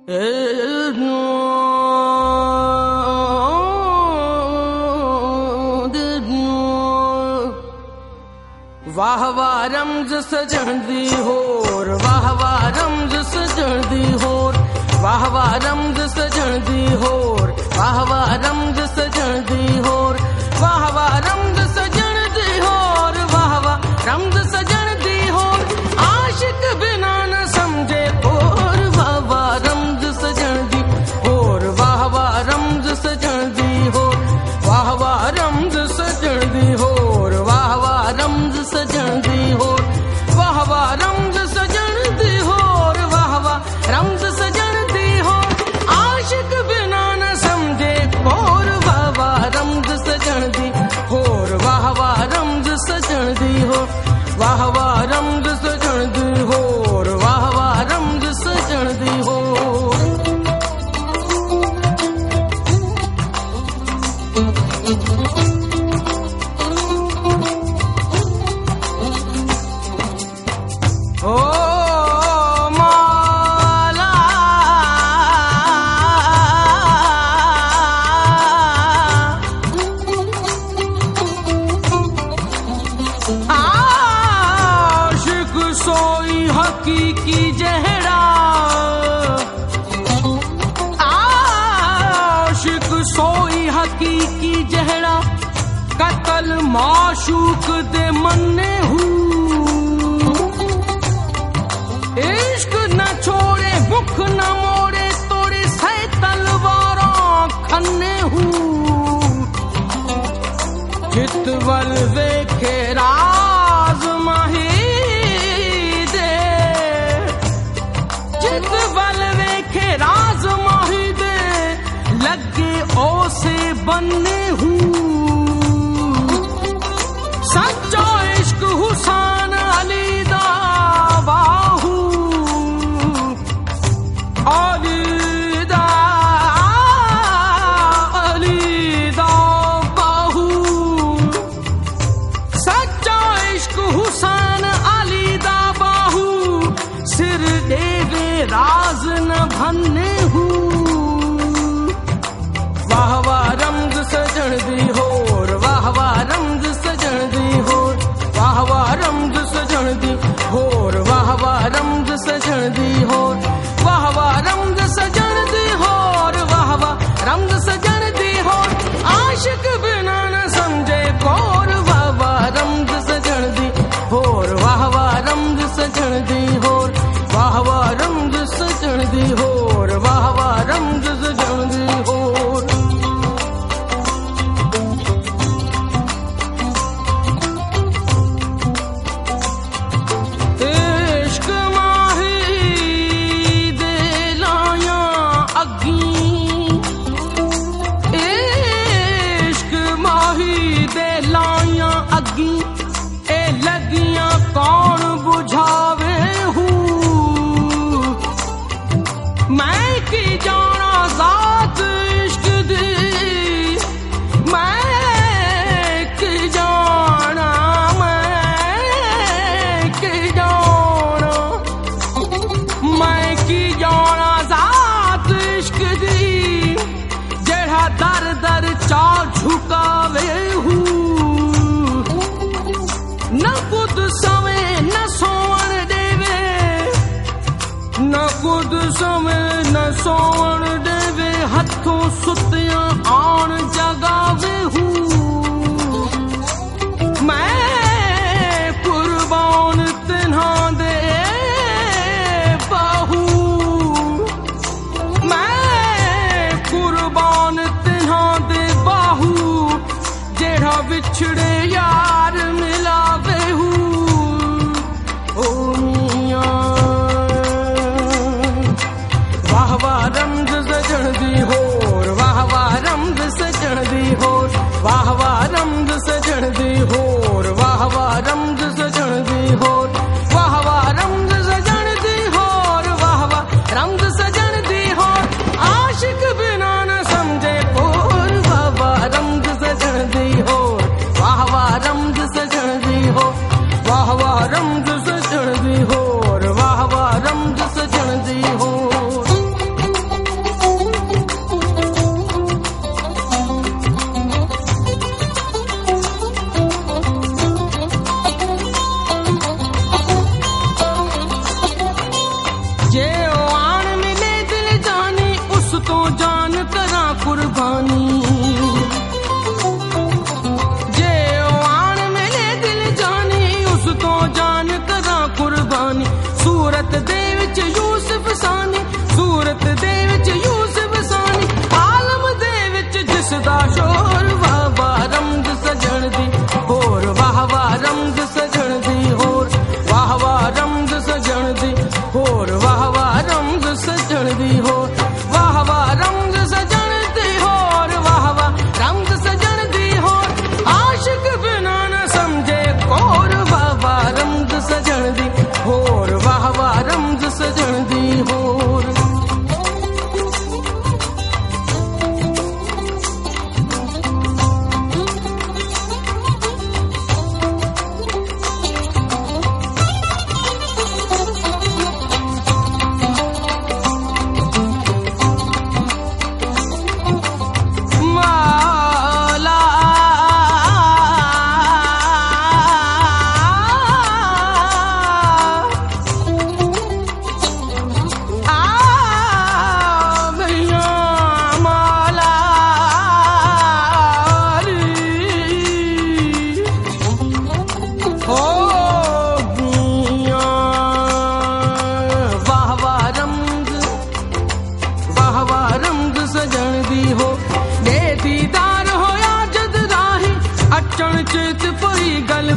वाह वाह रमज सजण दी होर, वाह वाह रमज सजण दी होर, वाह वाह रमज सजण दी होर, वाह वाह रमज सजण दी होर, वाह वाह रमज सजण दी होर, वाह वाह रमज सजण दी होर। आशिक बिना न समझे और वाह वाह रमज सजण दी होर, वाह वाह रमज सजण दी होर, वाह वाह रमज सजण दी होर, वाह वाह रमज सजण दी होर, वाह वाह रमज सजण दी होर, वाह वाह रमज सजण दी होर। आशिक बिना न समझे और वाह वाह रमज सजण दी होर, वाह वाह रमज सजण दी होर, वाह वाह रमज सजण दी होर, वाह वाह रमज सजण दी होर। ओ माला आशिक सोई हकीकी जहरा, आशिक सोई हकीकी जहरा, कतल माशूक दे मन्ने हूँ। इश्क न छोड़े मुख न मोड़े, तोड़े सै तलवारों खन्ने हूँ। चितवल वेखे राज माही दे, चितवल वेखे राज माही दे, लगे ओ से बनने हूँ। सच्चा इश्क हुसैन अली दा बाहू, अली दा बाहू। सच्चा इश्क हुसैन अली दा बाहू, सिर देवे राज न भन्ने हूँ। वाह वाह रमज सजण दी होर, वाह वाह रमज सजण दी होर, वाह वाह रमज सजण दी होर, वाह वाह रमज सजण दी होर, वाह वाह रमज सजण दी होर, वाह वाह रमज सजण दी होर। आशिक बिना न समझे कौर, वाह वाह रमज सजण दी होर, वाह वाह रमज सजण दी होर, वाह वाह रमज सजण दी होर, वाह वाह रमज सजण दी होर। इश्क माही दे लाया अग्गी, इश्क माही दे लाया अग्गी, ए लगियां कौन बुझावे हूँ। मैं की जाना जात इश्क दी, मैं की जाना, मैं की जाना, मैं की जाना जात इश्क दी, जेड़ा दर दर चा झुकावे हूँ। न खुद सवे न सोवन देवे, न खुद सवे न सोवन देवे, हथों सुतियां आन जगावे हूँ। मैं कुर्बान तिन्हा दे बाहू, मैं कुर्बान तिन्हा दे बाहू, जेड़ा बिछड़े यार मिलावे हूँ। ओ मियां वाह वाह रमज सजण दी होर, वाह वाह रमज सजण दी होर,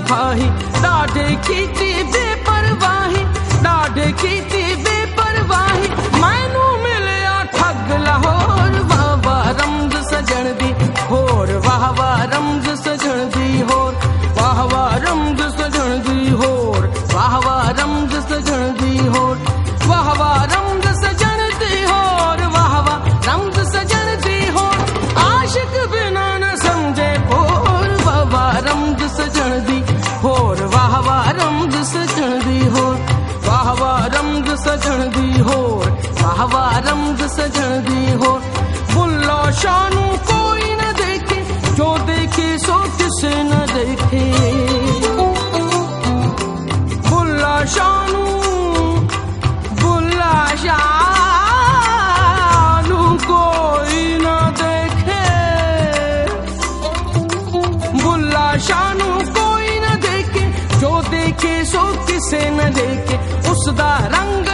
खाही डाढ़े कीती बेपरवाही डाढ़े कीती बेपरवाही मैनू मिलिया ठग लाहौर वाह वाह रमज सजण दी होर वाह वाह रमज सजण दी होर वाह वाह रमज सजण दी होर वाह वाह रमज सजण दी होर वाह वाह रमज सजण दी होर वाह वाह रमज सजण दी होर आशिक बिना न समझे होर वाह वाह रमज सजण दी होर वाह वाह रमज सजण दी होर वाह वाह रमज सजण दी होर वाह वाह रमज सजण दी होर बुल्ला शानू कोई न देखे जो देखे सो किसे न देखे बुल्ला शानू कोई न देखे बुल्ला शानू कोई न देखे जो देखे सो किसे न देखे उसदा रंग